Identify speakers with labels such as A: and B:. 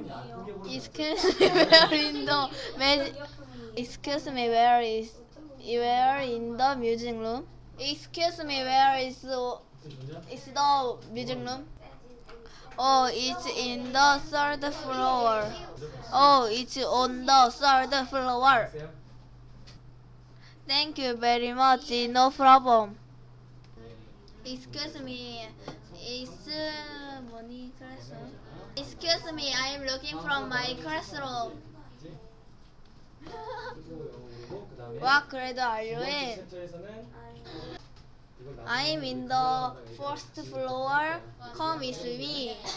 A: Excuse me, where in the Excuse me, where in the music room? Excuse me, where is the music room? Oh, it's in the third floor. Oh, it's on the third floor. Thank you very much. No problem. Excuse me, is money classroom? Excuse me, I am looking from my classroom. What grade are you in? I'm in the first floor. Come with me.